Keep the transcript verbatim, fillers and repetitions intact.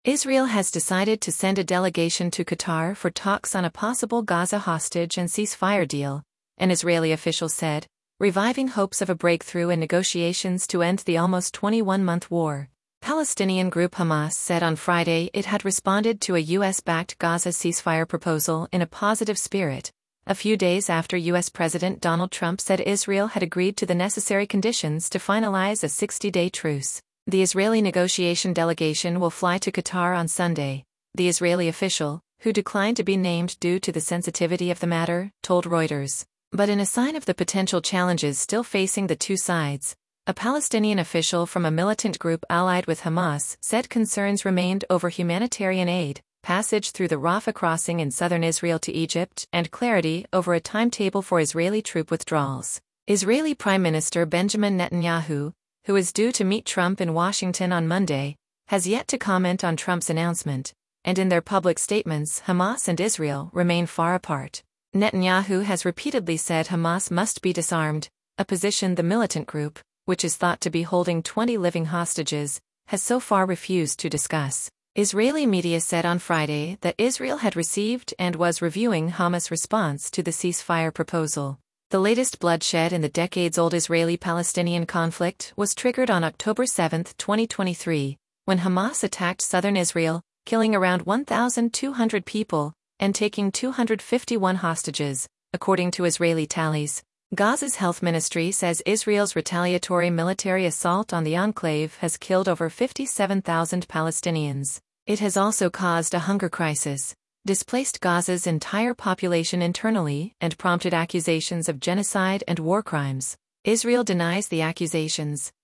Israel has decided to send a delegation to Qatar for talks on a possible Gaza hostage and ceasefire deal, an Israeli official said, reviving hopes of a breakthrough in negotiations to end the almost twenty-one-month war. Palestinian group Hamas said on Friday it had responded to a U S-backed Gaza ceasefire proposal in a positive spirit, a few days after U S President Donald Trump said Israel had agreed to the necessary conditions to finalize a sixty-day truce. The Israeli negotiation delegation will fly to Qatar on Sunday, the Israeli official, who declined to be named due to the sensitivity of the matter, told Reuters. But in a sign of the potential challenges still facing the two sides, a Palestinian official from a militant group allied with Hamas said concerns remained over humanitarian aid, passage through the Rafah crossing in southern Israel to Egypt, and clarity over a timetable for Israeli troop withdrawals. Israeli Prime Minister Benjamin Netanyahu, who is due to meet Trump in Washington on Monday, has yet to comment on Trump's announcement, and in their public statements Hamas and Israel remain far apart. Netanyahu has repeatedly said Hamas must be disarmed, a position the militant group, which is thought to be holding twenty living hostages, has so far refused to discuss. Israeli media said on Friday that Israel had received and was reviewing Hamas' response to the ceasefire proposal. The latest bloodshed in the decades-old Israeli-Palestinian conflict was triggered on October seventh, twenty twenty-three, when Hamas attacked southern Israel, killing around one thousand two hundred people and taking two hundred fifty-one hostages, according to Israeli tallies. Gaza's health ministry says Israel's retaliatory military assault on the enclave has killed over fifty-seven thousand Palestinians. It has also caused a hunger crisis, displaced Gaza's entire population internally, and prompted accusations of genocide and war crimes. Israel denies the accusations,